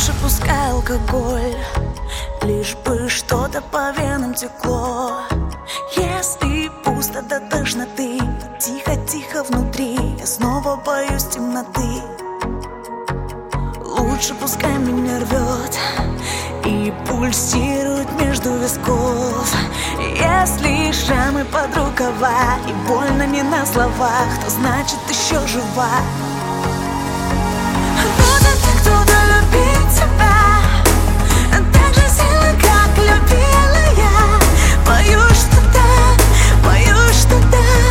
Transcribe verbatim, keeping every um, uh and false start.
Лучше пускай алкоголь, лишь бы что-то по венам текло. Если пусто до тошноты, тихо-тихо внутри, я снова боюсь темноты. Лучше пускай меня рвет и пульсирует между висков. Если шрамы под рукава и больно не на словах, то значит еще жива. Вот это кто-то любит тебя так же сильно, как любила я. Боюсь, что да, боюсь, что да.